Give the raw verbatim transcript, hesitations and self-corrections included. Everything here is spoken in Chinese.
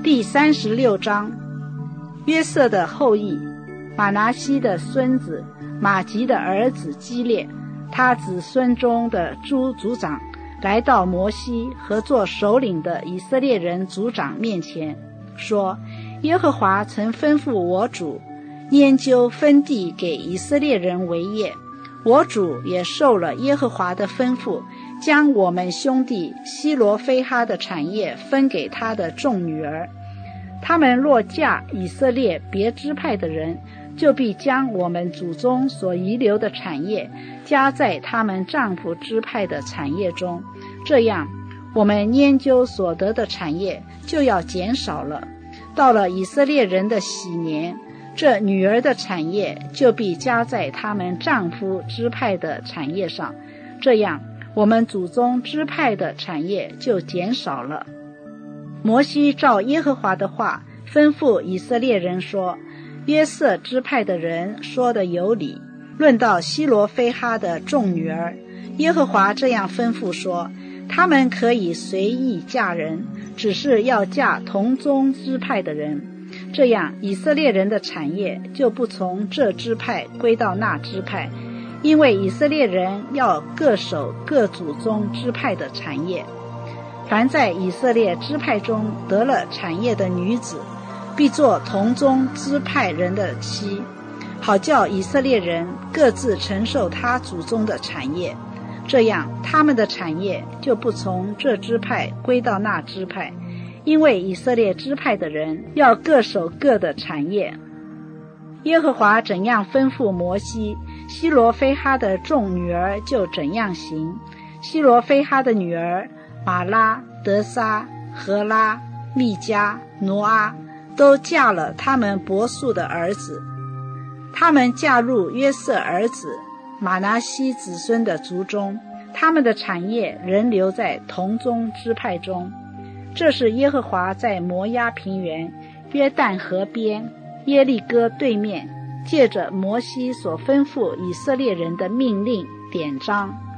第三十六章，约瑟的后裔，马拿西的孙子马吉的儿子基列，他子孙中的诸族长来到摩西和做首领的以色列人族长面前，说：耶和华曾吩咐我主研究分地给以色列人为业，我主也受了耶和华的吩咐，将我们兄弟西罗非哈的产业分给他的众女儿。他们若嫁以色列别支派的人，就必将我们祖宗所遗留的产业加在他们丈夫支派的产业中，这样我们研究所得的产业就要减少了。到了以色列人的喜年，这女儿的产业就必加在他们丈夫支派的产业上，这样我们祖宗支派的产业就减少了。摩西照耶和华的话吩咐以色列人说：约瑟支派的人说的有理。论到西罗非哈的众女儿，耶和华这样吩咐说：他们可以随意嫁人，只是要嫁同宗支派的人，这样以色列人的产业就不从这支派归到那支派，因为以色列人要各守各祖宗支派的产业。凡在以色列支派中得了产业的女子，必做同宗支派人的妻，好叫以色列人各自承受他祖宗的产业，这样他们的产业就不从这支派归到那支派，因为以色列支派的人要各守各的产业。耶和华怎样吩咐摩西，西罗非哈的众女儿就怎样行。西罗非哈的女儿玛拉、德撒、荷拉、密加、挪阿都嫁了他们伯叔的儿子，他们嫁入约瑟儿子马拿西子孙的族中，他们的产业仍留在同宗支派中。这是耶和华在摩押平原约旦河边耶利哥对面借着摩西所吩咐以色列人的命令典章。